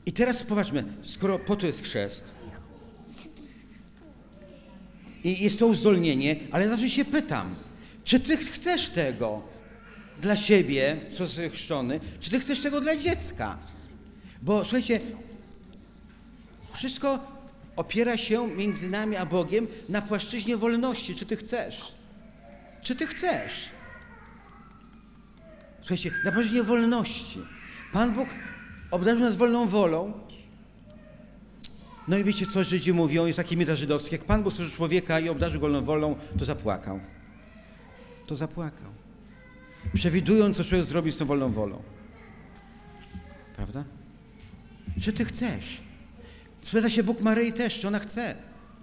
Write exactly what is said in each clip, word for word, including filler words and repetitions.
I teraz popatrzmy, skoro po to jest chrzest i jest to uzdolnienie, ale zawsze się pytam, czy ty chcesz tego dla siebie, co jesteś chrzczony, czy ty chcesz tego dla dziecka? Bo słuchajcie, wszystko opiera się między nami a Bogiem na płaszczyźnie wolności. Czy ty chcesz? Czy ty chcesz? Słuchajcie, na płaszczyźnie wolności. Pan Bóg obdarzył nas wolną wolą. No i wiecie, co Żydzi mówią, jest taki mit żydowski. Jak Pan Bóg stworzył człowieka i obdarzył go wolną wolą, to zapłakał. To zapłakał. Przewidując, co człowiek zrobi z tą wolną wolą. Prawda? Czy ty chcesz? Spyta się Bóg Maryi też, czy ona chce.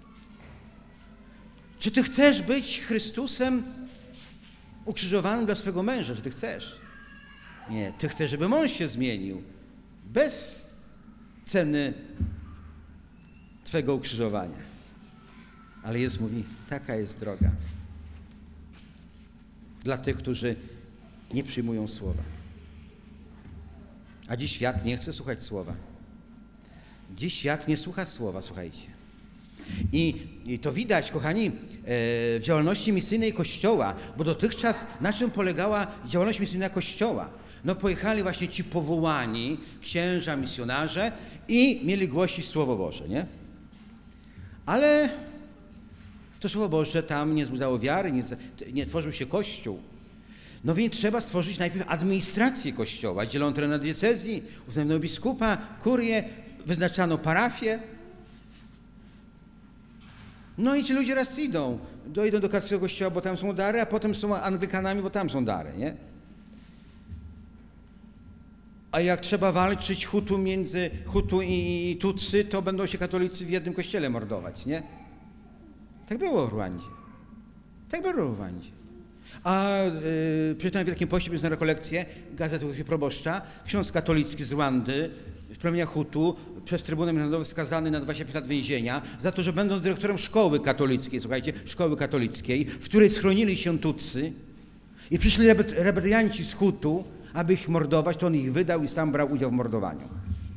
Czy ty chcesz być Chrystusem ukrzyżowanym dla swego męża? Czy ty chcesz? Nie, ty chcesz, żeby mąż się zmienił. Bez ceny twego ukrzyżowania. Ale Jezus mówi, taka jest droga. Dla tych, którzy nie przyjmują słowa. A dziś świat nie chce słuchać słowa. Dziś świat nie słucha słowa, słuchajcie. I, i to widać, kochani, e, w działalności misyjnej Kościoła, bo dotychczas na czym polegała działalność misyjna Kościoła? No pojechali właśnie ci powołani, księża, misjonarze i mieli głosić Słowo Boże, nie? Ale to Słowo Boże tam nie wzbudzało wiary, nie, nie tworzył się Kościół. No więc trzeba stworzyć najpierw administrację Kościoła, dzieloną teren na diecezji, uznano biskupa, kurię, wyznaczano parafię. No i ci ludzie raz idą, dojdą do katolickiego kościoła, bo tam są dary, a potem są Anglikanami, bo tam są dary, nie? A jak trzeba walczyć Hutu między Hutu i Tutsi, to będą się katolicy w jednym kościele mordować, nie? Tak było w Rwandzie. Tak było w Rwandzie. A yy, przeczytałem w Wielkim Poście, biorąc na rekolekcję, gazetę proboszcza, ksiądz katolicki z Rwandy, z plemienia Hutu, przez Trybunał Międzynarodowy skazany na dwadzieścia pięć lat więzienia za to, że będąc dyrektorem szkoły katolickiej, słuchajcie, szkoły katolickiej, w której schronili się Tutsi i przyszli rebelianci z Hutu, aby ich mordować, to on ich wydał i sam brał udział w mordowaniu.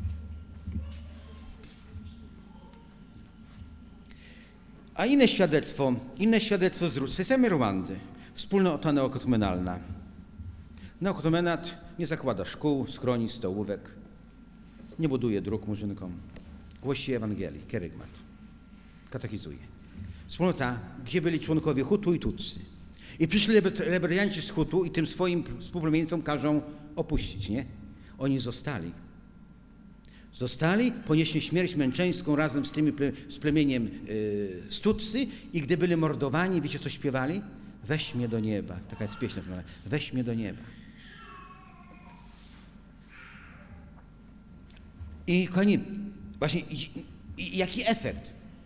A inne świadectwo, inne świadectwo z tej samej Rwandy. Wspólnota neokotomenalna. Neokotomenat nie zakłada szkół, schronisk, stołówek, nie buduje dróg murzynkom, głosi Ewangelii, kerygmat, katechizuje. Wspólnota, gdzie byli członkowie Hutu i Tutsi. I przyszli rebelianci z Hutu i tym swoim współplemieńcom każą opuścić, nie? Oni zostali. Zostali, ponieśli śmierć męczeńską razem z, tymi, z plemieniem yy, z Tutsi i gdy byli mordowani, wiecie co śpiewali? Weź mnie do nieba. Taka jest pieśń, weź mnie do nieba. I kochani, właśnie i, i, jaki efekt?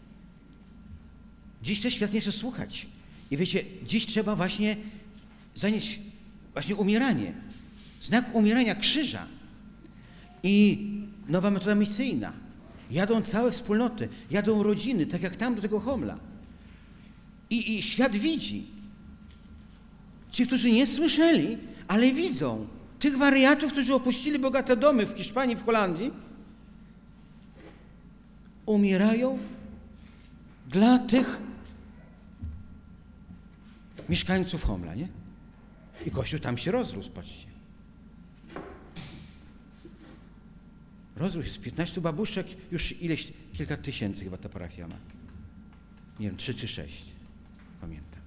Dziś też świat nie chce słuchać. I wiecie, dziś trzeba właśnie zanieść właśnie umieranie. Znak umierania krzyża. I nowa metoda misyjna. Jadą całe wspólnoty, jadą rodziny, tak jak tam do tego Homla. I, i świat widzi. Ci, którzy nie słyszeli, ale widzą. Tych wariatów, którzy opuścili bogate domy w Hiszpanii, w Holandii, umierają dla tych mieszkańców Homla, nie? I Kościół tam się rozrósł, patrzcie. Rozrósł jest piętnaście babuszek, już ileś, kilka tysięcy chyba ta parafia ma. Nie wiem, trzy czy sześć, pamiętam.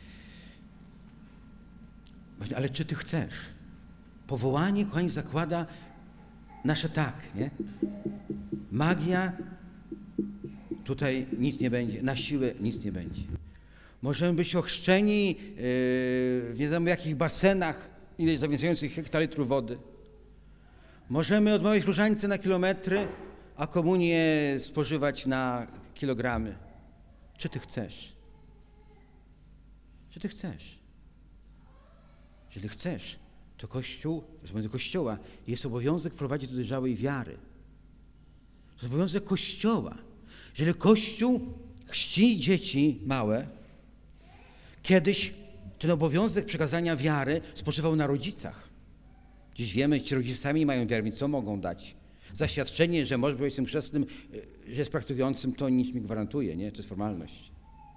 Ale czy ty chcesz? Powołanie, kochani, zakłada nasze tak, nie? Magia, tutaj nic nie będzie, na siłę nic nie będzie. Możemy być ochrzczeni yy, w nie wiadomo jakich basenach, ileś zawierających hektolitrów wody. Możemy odmawiać różańce na kilometry, a komunię spożywać na kilogramy. Czy ty chcesz? Czy ty chcesz? Jeżeli chcesz, to Kościół, z powodu Kościoła, jest obowiązek prowadzić do dojrzałej wiary. To jest obowiązek Kościoła. Jeżeli Kościół chrzci dzieci małe, kiedyś ten obowiązek przekazania wiary spoczywał na rodzicach. Dziś wiemy, ci rodzice sami nie mają wiary, więc co mogą dać? Zaświadczenie, że może być tym chrzestnym, że jest praktykującym, to nic mi gwarantuje, nie? To jest formalność.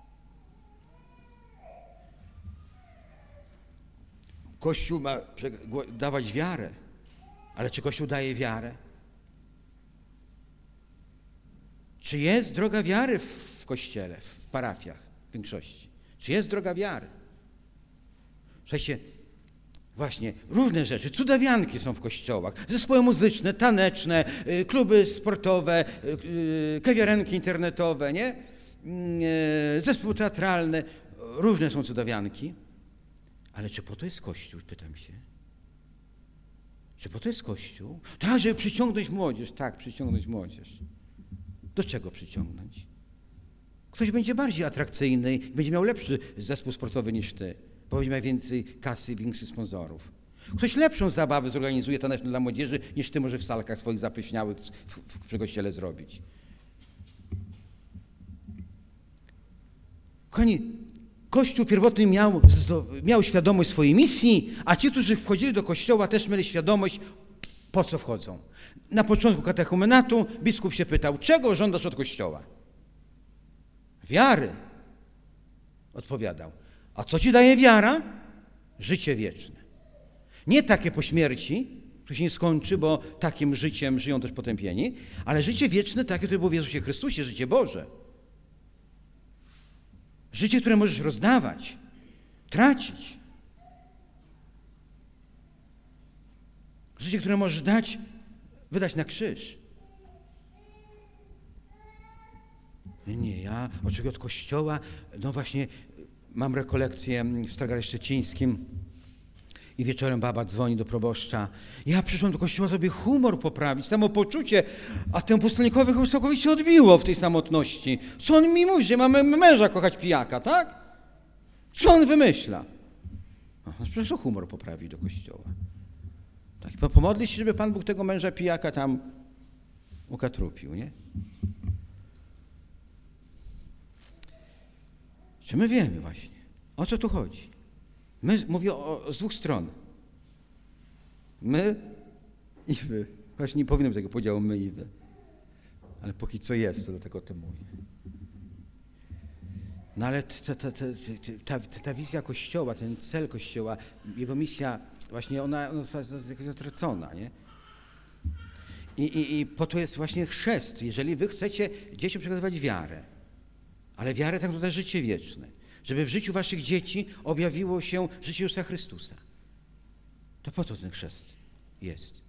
Kościół ma dawać wiarę, ale czy Kościół daje wiarę? Czy jest droga wiary w Kościele, w parafiach, w większości? Czy jest droga wiary? Słuchajcie, właśnie różne rzeczy, cudawianki są w kościołach, zespoły muzyczne, taneczne, kluby sportowe, kawiarenki internetowe, nie? Zespół teatralny, różne są cudawianki. Ale czy po to jest Kościół, pytam się? Czy po to jest Kościół? Tak, żeby przyciągnąć młodzież. Tak, przyciągnąć młodzież. Do czego przyciągnąć? Ktoś będzie bardziej atrakcyjny i będzie miał lepszy zespół sportowy niż ty, bo będzie miał więcej kasy, większych sponsorów. Ktoś lepszą zabawę zorganizuje taneczną dla młodzieży, niż ty może w salkach swoich zapyśniałych w, w, w, przy kościele zrobić. Kochani, Kościół pierwotny miał, miał świadomość swojej misji, a ci, którzy wchodzili do Kościoła, też mieli świadomość, po co wchodzą. Na początku katechumenatu biskup się pytał, czego żądasz od Kościoła? Wiary. Odpowiadał. A co ci daje wiara? Życie wieczne. Nie takie po śmierci, które się nie skończy, bo takim życiem żyją też potępieni, ale życie wieczne takie, które było w Jezusie Chrystusie, życie Boże. Życie, które możesz rozdawać, tracić. Życie, które możesz dać, wydać na krzyż. Nie, ja oczekuję od Kościoła, no właśnie mam rekolekcję w Starogardzie Szczecińskim i wieczorem baba dzwoni do proboszcza. Ja przyszłam do Kościoła sobie humor poprawić, samopoczucie, a temu pustelnikowi chyba całkowicie odbiło w tej samotności. Co on mi mówi, że mamy męża kochać pijaka, tak? Co on wymyśla? Aha, przecież humor poprawi do Kościoła. Tak, pomodli się, żeby Pan Bóg tego męża pijaka tam ukatrupił, nie? Czy my wiemy właśnie, o co tu chodzi? My, mówię o, o, z dwóch stron. My i wy. Właśnie nie powinno być tego podziału my i wy. Ale póki co jest, to dlatego o tym mówię. No ale ta, ta, ta, ta, ta, ta wizja Kościoła, ten cel Kościoła, jego misja, właśnie ona, ona została zatracona, nie? I, i, I po to jest właśnie chrzest. Jeżeli wy chcecie dzieciom przekazywać wiarę, ale wiarę tak naprawdę życie wieczne, żeby w życiu waszych dzieci objawiło się życie Jezusa Chrystusa. To po to ten chrzest jest.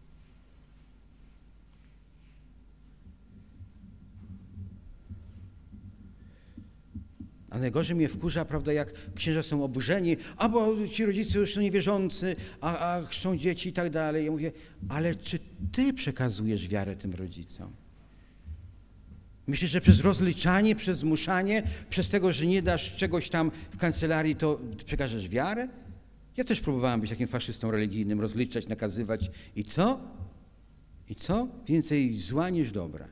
A najgorzej mnie wkurza, prawda, jak księża są oburzeni, a bo ci rodzice już są niewierzący, a, a chrzczą dzieci i tak dalej. Ja mówię, ale czy ty przekazujesz wiarę tym rodzicom? Myślisz, że przez rozliczanie, przez zmuszanie, przez tego, że nie dasz czegoś tam w kancelarii, to przekażesz wiarę? Ja też próbowałem być takim faszystą religijnym, rozliczać, nakazywać. I co? I co? Więcej zła niż dobra.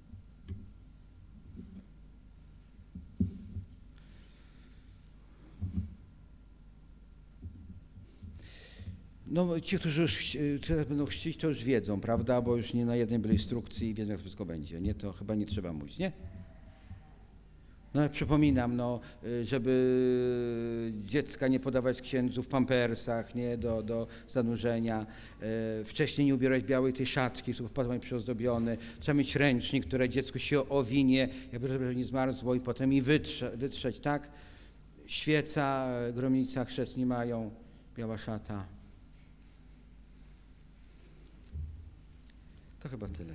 No ci, którzy już teraz będą chrzcić, to już wiedzą, prawda? Bo już nie na jednej byli instrukcji i wiedzą, jak to wszystko będzie. Nie, to chyba nie trzeba mówić, nie? No przypominam, no, żeby dziecka nie podawać księdzu w pampersach, nie, do, do zanurzenia, e, wcześniej nie ubierać białej tej szatki, żeby potem przyozdobiony, trzeba mieć ręcznik, które dziecko się owinie, jakby żeby nie zmarzło i potem i wytrze, wytrzeć, tak? Świeca, gromnica, chrzest nie mają, biała szata. To chyba tyle.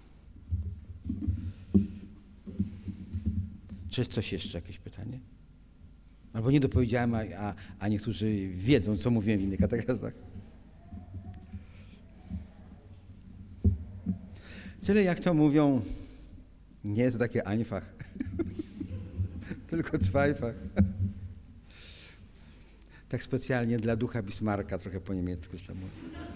Czy coś jeszcze, jakieś pytanie? Albo nie dopowiedziałem, a, a, a niektórzy wiedzą, co mówiłem w innych katechezach. Tyle jak to mówią, nie jest takie einfach, tylko zweifach. Tak specjalnie dla ducha Bismarcka, trochę po niemiecku jeszcze mówię.